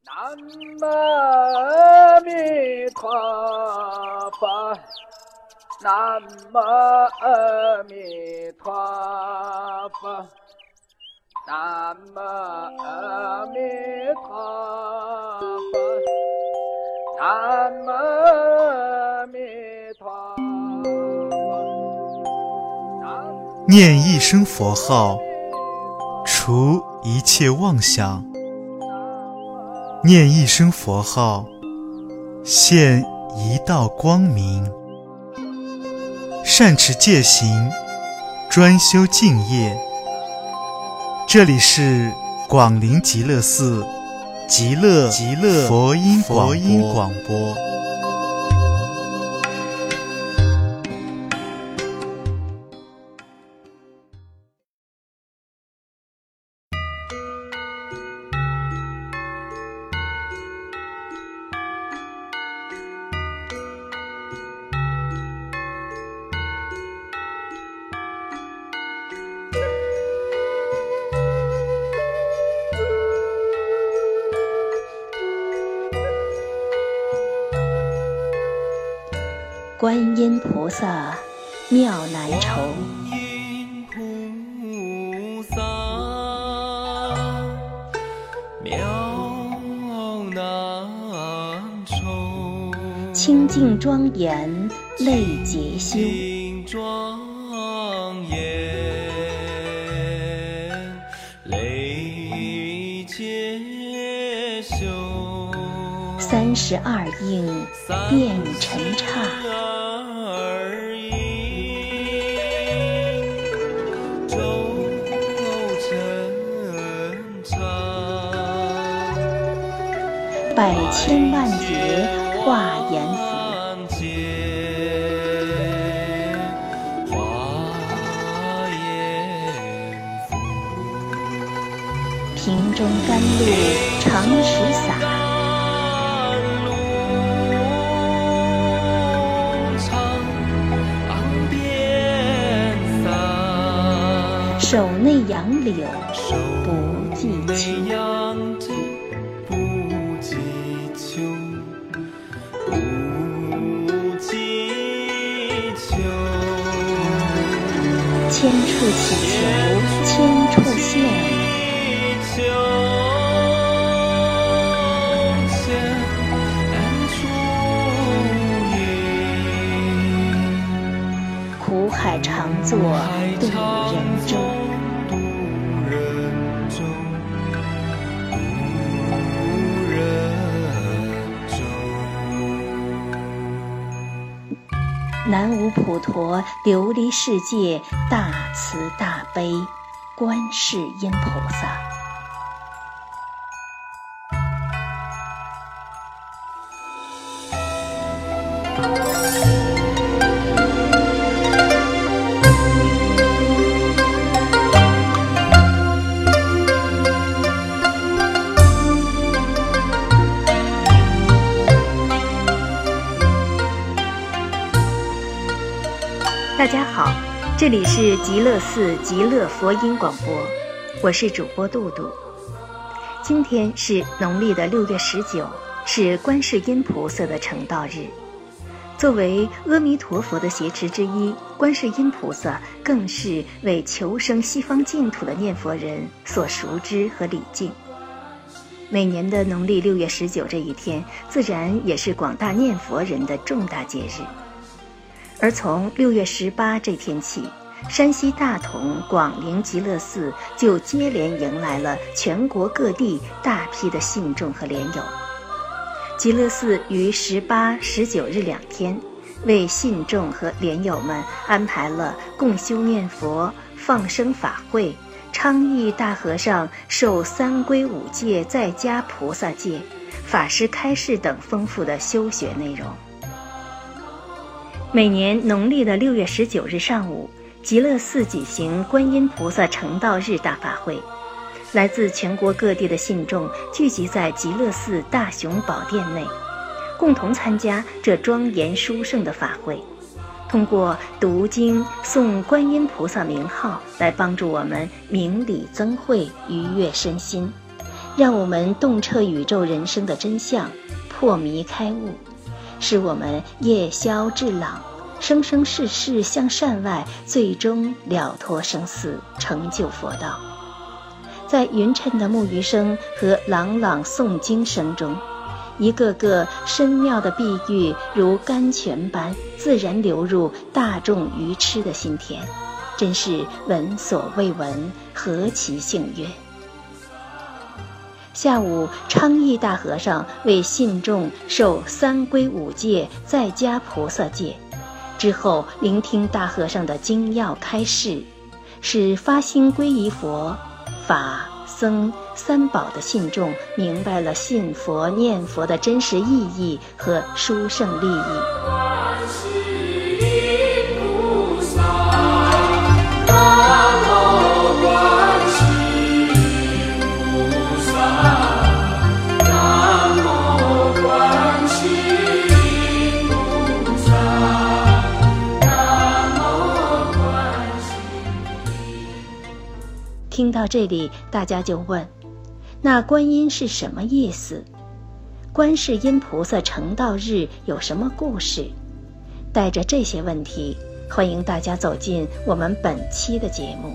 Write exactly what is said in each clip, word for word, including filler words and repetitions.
南无阿弥陀佛，南无阿弥陀佛，南无阿弥陀佛，南无阿弥陀佛。 念一声佛号，除一切妄想；念一声佛号，现一道光明。善持戒行，专修净业。这里是广陵极乐寺极乐极乐佛音佛音广播。 观音菩萨妙难酬， 观音菩萨妙难酬， 清净庄严泪结修， 清庄严泪结修， 三十二应遍尘刹，百千万劫化阎浮，瓶中甘露常时洒，手内杨柳不计秋，千处祈求千处现，苦海常作渡人舟，南无普陀琉璃世界大慈大悲观世音菩萨。大家好，这里是极乐寺极乐佛音广播，我是主播杜杜。今天是农历的六月十九，是观世音菩萨的成道日。作为阿弥陀佛的挟持之一，观世音菩萨更是为求生西方净土的念佛人所熟知和礼敬。每年的农历六月十九这一天，自然也是广大念佛人的重大节日。而从六月十八这天起，山西大同广陵极乐寺就接连迎来了全国各地大批的信众和莲友。极乐寺于十八、十九日两天，为信众和莲友们安排了共修念佛、放生法会、倡议大和尚受三皈五戒在家菩萨戒、法师开示等丰富的修学内容。每年农历的六月十九日上午，极乐寺举行观音菩萨成道日大法会，来自全国各地的信众聚集在极乐寺大雄宝殿内，共同参加这庄严殊胜的法会，通过读经诵观音菩萨名号来帮助我们明理增慧，愉悦身心， 让我们洞彻宇宙人生的真相，破迷开悟，使我们夜宵至朗，生生世世向善外，最终了脱生死，成就佛道。在匀称的木鱼声和朗朗诵经声中，一个个深妙的碧玉如甘泉般自然流入大众愚痴的心田，真是闻所未闻，何其幸运。下午，昌毅大和尚为信众受三皈五戒再加菩萨戒，之后聆听大和尚的精要开示，使发心皈依佛、法、僧三宝的信众明白了信佛念佛的真实意义和殊胜利益。听到这里，大家就问，那观音是什么意思？观世音菩萨成道日有什么故事？带着这些问题，欢迎大家走进我们本期的节目。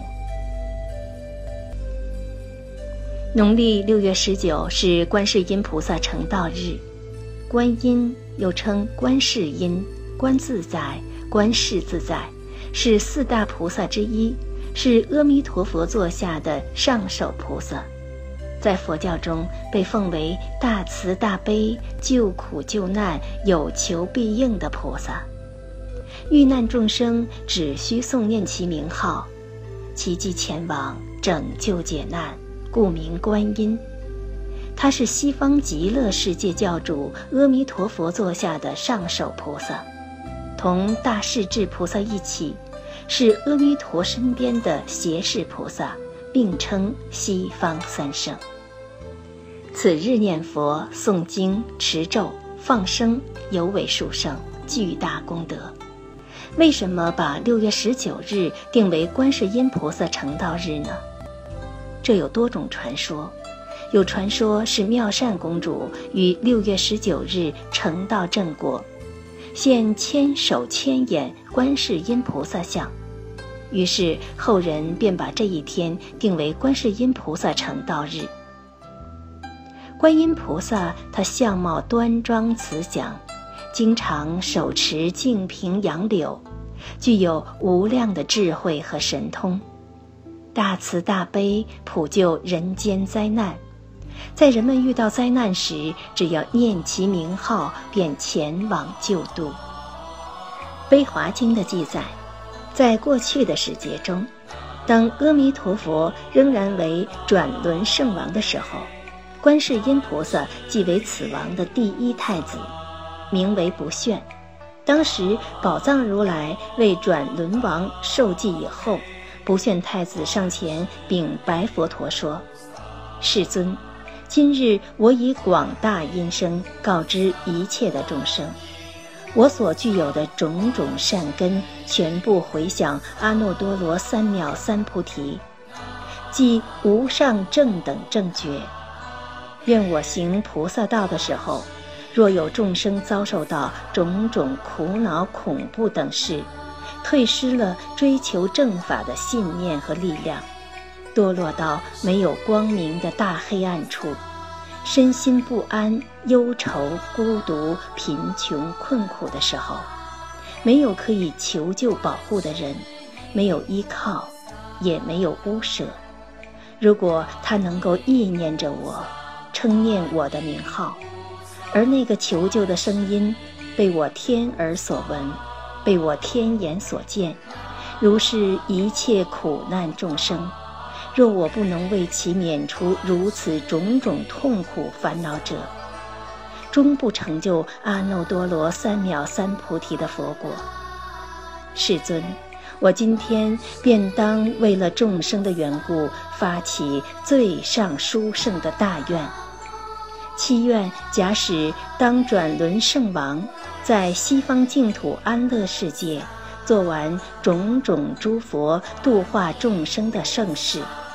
农历六月十九是观世音菩萨成道日，观音又称观世音、观自在、观世自在，是四大菩萨之一，是阿弥陀佛座下的上首菩萨，在佛教中被奉为大慈大悲、救苦救难、有求必应的菩萨。遇难众生只需诵念其名号，其即前往拯救解难，故名观音。他是西方极乐世界教主阿弥陀佛座下的上首菩萨，同大势至菩萨一起，是阿弥陀身边的胁侍菩萨，并称西方三圣。此日念佛、诵经、持咒、放生，尤为殊胜，巨大功德。为什么把六月十九日定为观世音菩萨成道日呢？这有多种传说，有传说是妙善公主于六月十九日成道正果，现千手千眼观世音菩萨像，于是后人便把这一天定为观世音菩萨成道日。观音菩萨他相貌端庄慈祥，经常手持净瓶杨柳，具有无量的智慧和神通，大慈大悲，普救人间灾难。在人们遇到灾难时，只要念其名号，便前往救度。悲华经的记载，在过去的世界中，当阿弥陀佛仍然为转轮圣王的时候，观世音菩萨即为此王的第一太子，名为不炫。当时宝藏如来为转轮王受记以后，不炫太子上前禀白佛陀说：世尊，今日我以广大音声告知一切的众生，我所具有的种种善根，全部回向阿耨多罗三藐三菩提，即无上正等正觉。愿我行菩萨道的时候，若有众生遭受到种种苦恼恐怖等事，退失了追求正法的信念和力量，堕落到没有光明的大黑暗处，身心不安、忧愁、孤独、贫穷、困苦的时候，没有可以求救保护的人，没有依靠，也没有屋舍。如果他能够意念着我，称念我的名号，而那个求救的声音被我天耳所闻，被我天眼所见，如是一切苦难众生，若我不能为其免除如此种种痛苦烦恼者，终不成就阿耨多罗三藐三菩提的佛果。世尊，我今天便当为了众生的缘故，发起最上殊胜的大愿，祈愿假使当转轮圣王，在西方净土安乐世界做完种种诸佛度化众生的盛事，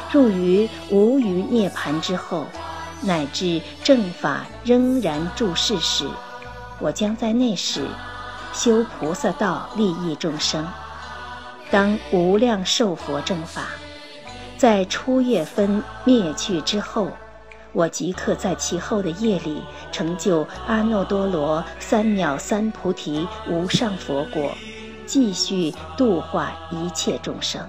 入于无余涅盘之后，乃至正法仍然住世时，我将在那时修菩萨道，利益众生。当无量寿佛正法在初夜分灭去之后，我即刻在其后的夜里成就阿耨多罗三藐三菩提无上佛果，继续度化一切众生。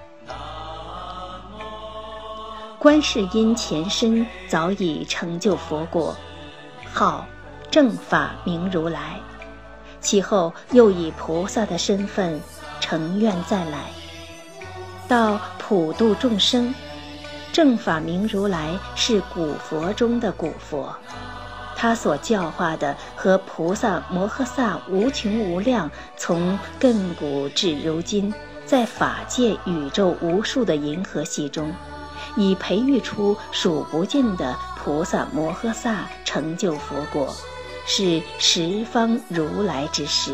观世音前身早已成就佛果，号正法明如来，其后又以菩萨的身份成愿再来，到普度众生。正法明如来是古佛中的古佛，他所教化的和菩萨摩诃萨无穷无量，从亘古至如今，在法界宇宙无数的银河系中，已培育出数不尽的菩萨摩诃萨成就佛果，是十方如来之师。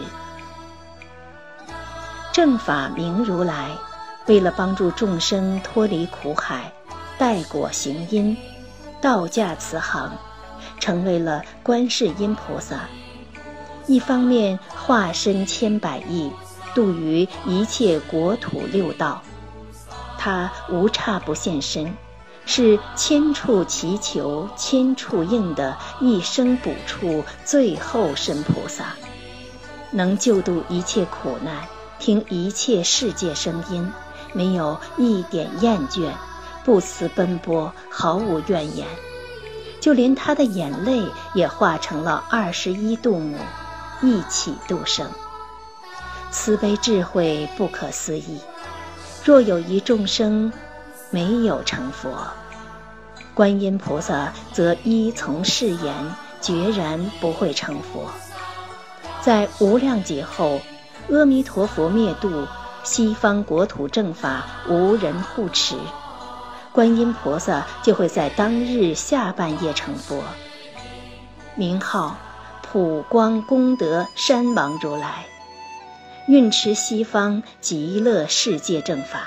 正法明如来为了帮助众生脱离苦海，代果行因，道驾慈航，成为了观世音菩萨。一方面化身千百亿，度于一切国土六道，他无刹不现身，是千处祈求千处应的一生补处最后身菩萨，能救度一切苦难，听一切世界声音，没有一点厌倦，不辞奔波，毫无怨言。就连他的眼泪也化成了二十一度母，一起度生。慈悲智慧不可思议。若有一众生没有成佛，观音菩萨则依从誓言，决然不会成佛。在无量劫后，阿弥陀佛灭度，西方国土正法无人护持，观音菩萨就会在当日下半夜成佛，名号普光功德山王如来，运持西方极乐世界正法。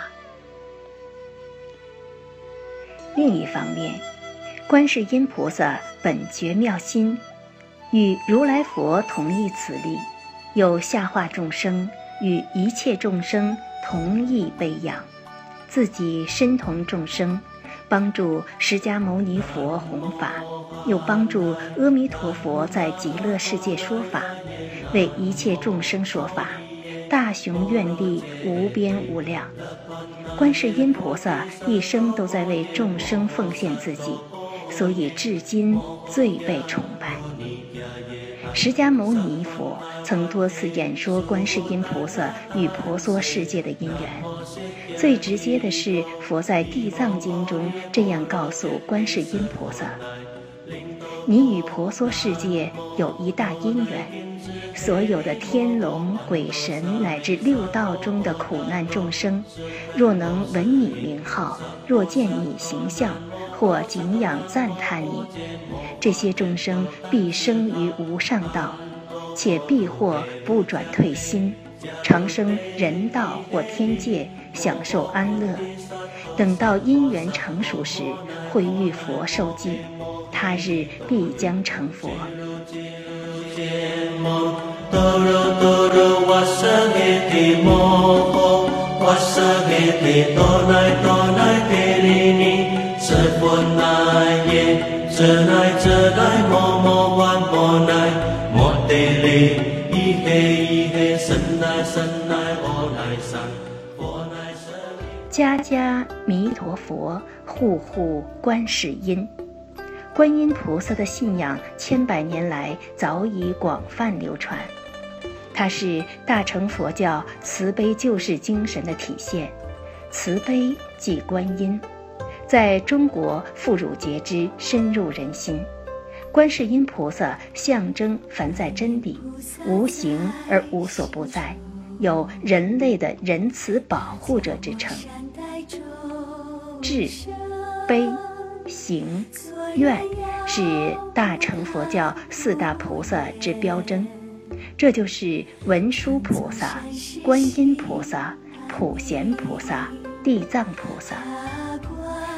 另一方面，观世音菩萨本觉妙心，与如来佛同一此力，有下化众生，与一切众生同一悲仰，自己身同众生，帮助释迦牟尼佛弘法，又帮助阿弥陀佛在极乐世界说法，为一切众生说法，大雄愿力无边无量。观世音菩萨一生都在为众生奉献自己，所以至今最被崇拜。释迦牟尼佛曾多次演说观世音菩萨与婆娑世界的因缘，最直接的是佛在地藏经中这样告诉观世音菩萨：你与婆娑世界有一大因缘，所有的天龙鬼神乃至六道中的苦难众生，若能闻你名号，若见你形象，或敬仰赞叹你，这些众生必生于无上道，且必或不转退心，长生人道或天界，享受安乐。等到因缘成熟时，会遇佛受记，他日必将成佛。家家弥陀佛，户户观世音。观音菩萨的信仰千百年来早已广泛流传，它是大乘佛教慈悲救世精神的体现。慈悲即观音，在中国妇孺皆知，深入人心。观世音菩萨象征凡在真理，无形而无所不在，有人类的仁慈保护者之称。智、悲、行、愿是大乘佛教四大菩萨之标征，这就是文殊菩萨、观音菩萨、普贤菩萨、地藏菩萨。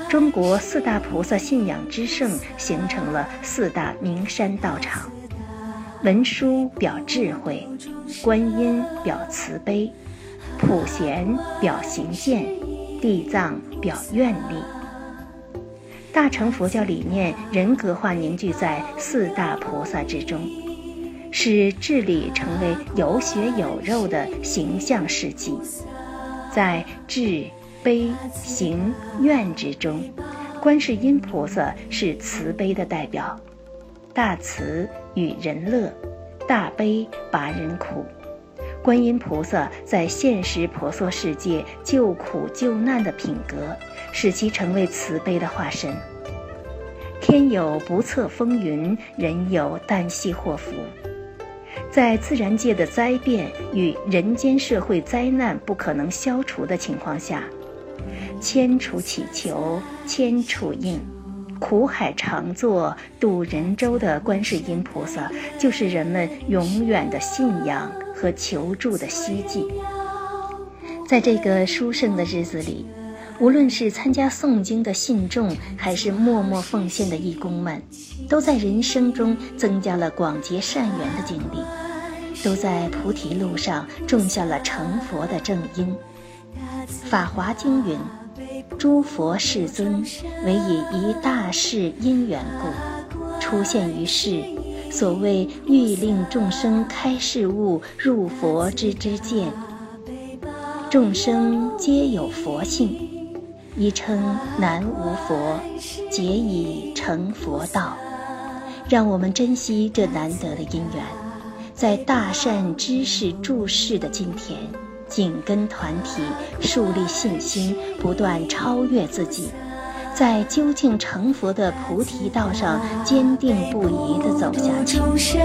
中国四大菩萨信仰之盛形成了四大名山道场。文殊表智慧，观音表慈悲，普贤表行健，地藏表愿力。大乘佛教理念人格化凝聚在四大菩萨之中，使治理成为有血有肉的形象事迹。在智、悲、行、愿之中，观世音菩萨是慈悲的代表，大慈与人乐，大悲拔人苦。观音菩萨在现实婆娑世界救苦救难的品格，使其成为慈悲的化身。天有不测风云，人有旦夕祸福。在自然界的灾变与人间社会灾难不可能消除的情况下，千处祈求千处应，苦海常作渡人舟的观世音菩萨，就是人们永远的信仰和求助的希冀。在这个殊胜的日子里，无论是参加诵经的信众，还是默默奉献的义工们，都在人生中增加了广结善缘的经历，都在菩提路上种下了成佛的正因。法华经云：诸佛世尊唯以一大事因缘故，出现于世，所谓欲令众生开示悟，入佛之知见。众生皆有佛性，一称南无佛，皆以成佛道。让我们珍惜这难得的因缘，在大善知识注释的今天，紧跟团体，树立信心，不断超越自己，在究竟成佛的菩提道上坚定不移地走下去。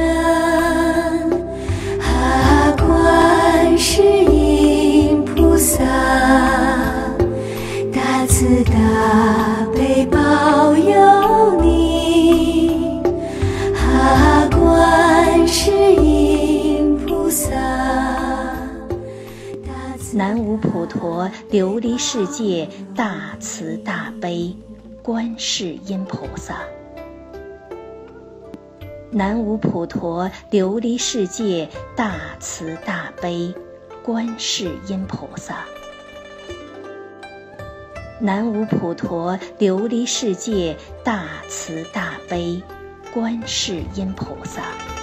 啊，观世音菩萨，大慈大悲保佑你。啊，观世音菩萨， 南无普陀琉璃世界大慈大悲观世音菩萨。南无普陀琉璃世界大慈大悲观世音菩萨。南无普陀琉璃世界大慈大悲观世音菩萨。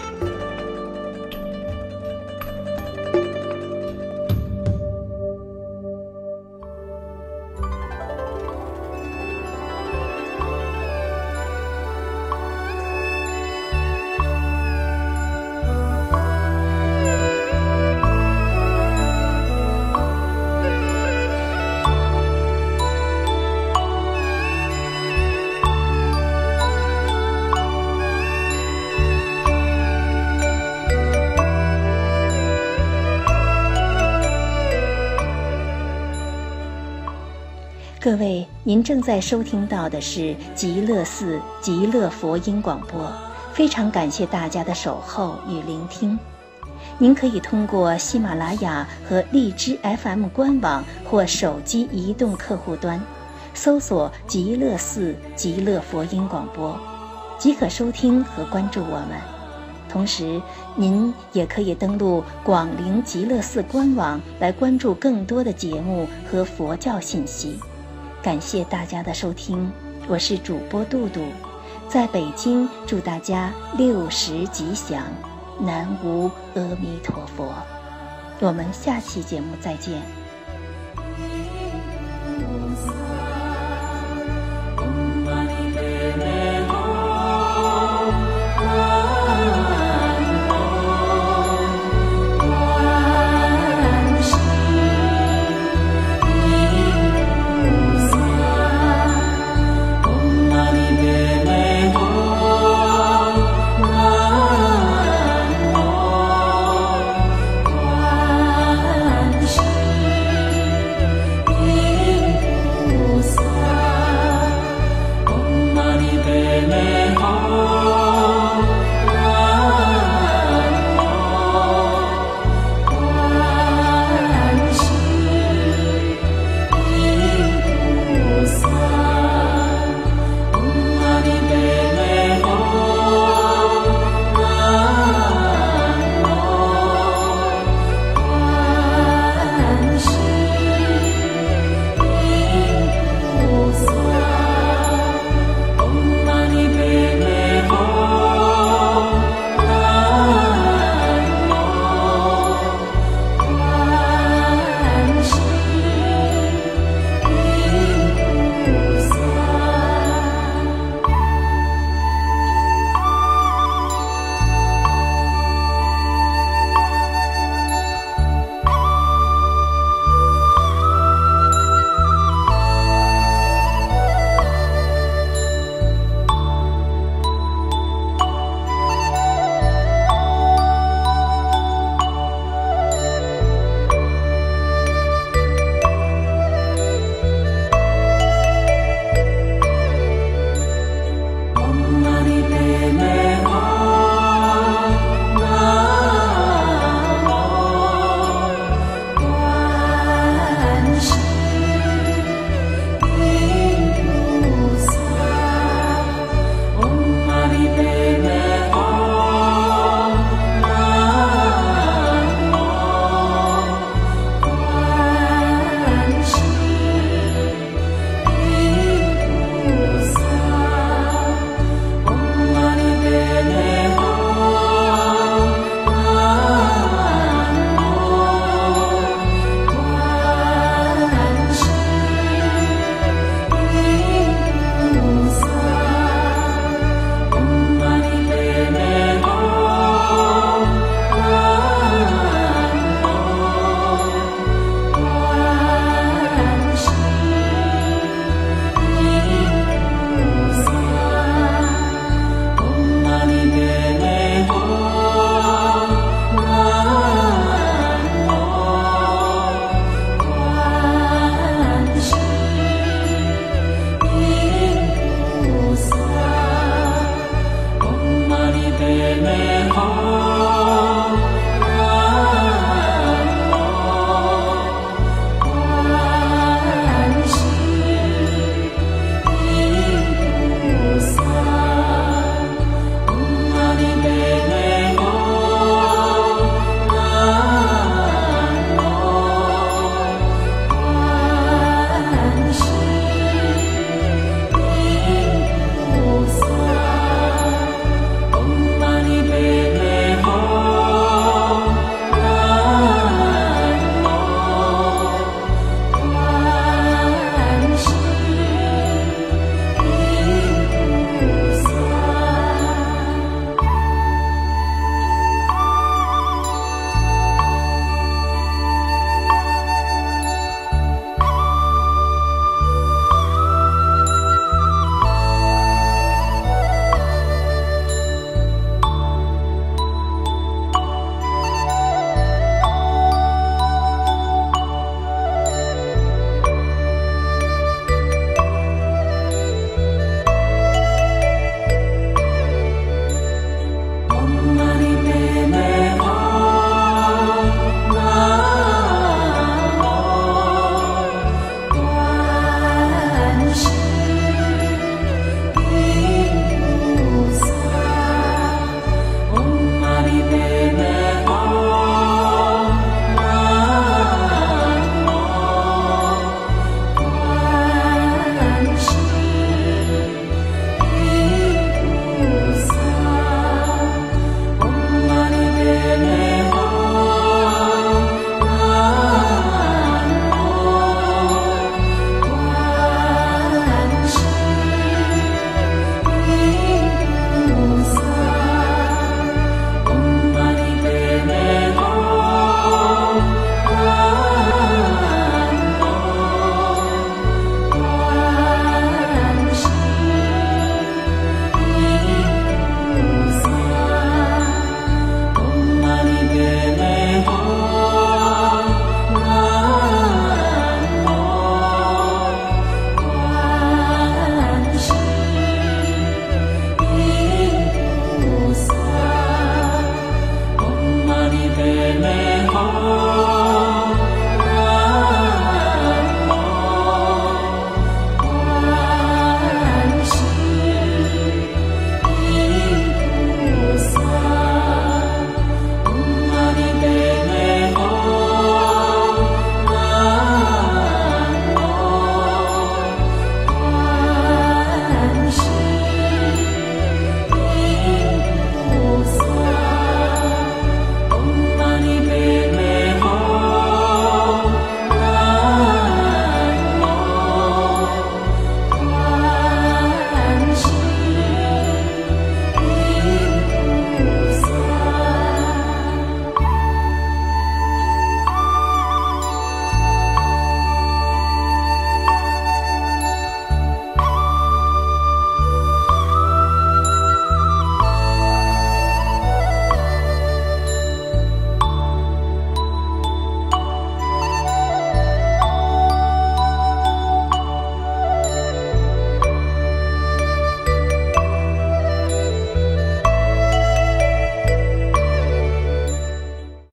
各位，您正在收听到的是极乐寺极乐佛音广播，非常感谢大家的守候与聆听。您可以通过喜马拉雅和荔枝 F M 官网或手机移动客户端搜索极乐寺极乐佛音广播，即可收听和关注我们。同时，您也可以登录广陵极乐寺官网来关注更多的节目和佛教信息。感谢大家的收听，我是主播杜杜，在北京祝大家六十吉祥，南无阿弥陀佛。我们下期节目再见。